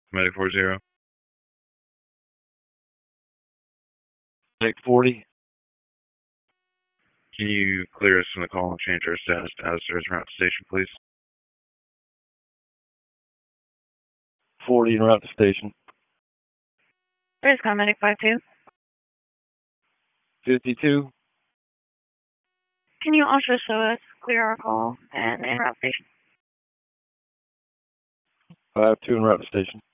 Medic 40. Medic 40. Can you clear us from the call and change our status to hazardous route to station, please? 40 en route to station. Where's Medic 52? 52. Can you also show us clear our call and en route station? 52 en route to station.